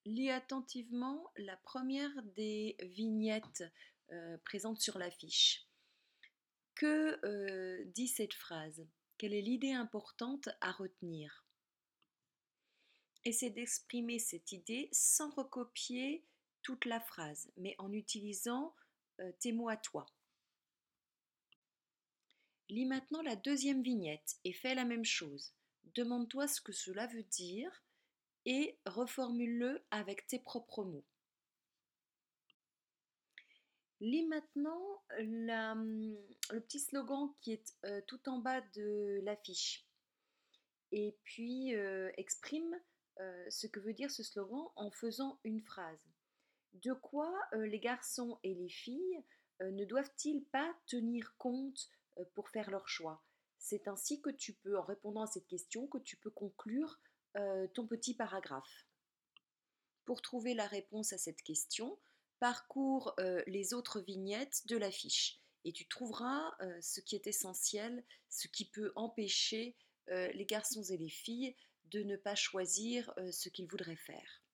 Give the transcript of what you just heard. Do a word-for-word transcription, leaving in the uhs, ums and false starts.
Lis attentivement la première des vignettes euh, présentes sur l'affiche. Que euh, dit cette phrase? Quelle est l'idée importante à retenir? Essaie d'exprimer cette idée sans recopier toute la phrase, mais en utilisant euh, tes mots à toi. Lis maintenant la deuxième vignette et fais la même chose. Demande-toi ce que cela veut dire et reformule-le avec tes propres mots. Lis maintenant la, hum, le petit slogan qui est euh, tout en bas de l'affiche et puis euh, exprime euh, ce que veut dire ce slogan en faisant une phrase. De quoi euh, les garçons et les filles euh, ne doivent-ils pas tenir compte euh, pour faire leur choix? C'est ainsi que tu peux, en répondant à cette question, que tu peux conclure euh, ton petit paragraphe. Pour trouver la réponse à cette question, parcours euh, les autres vignettes de la fiche et tu trouveras euh, ce qui est essentiel, ce qui peut empêcher euh, les garçons et les filles de ne pas choisir euh, ce qu'ils voudraient faire.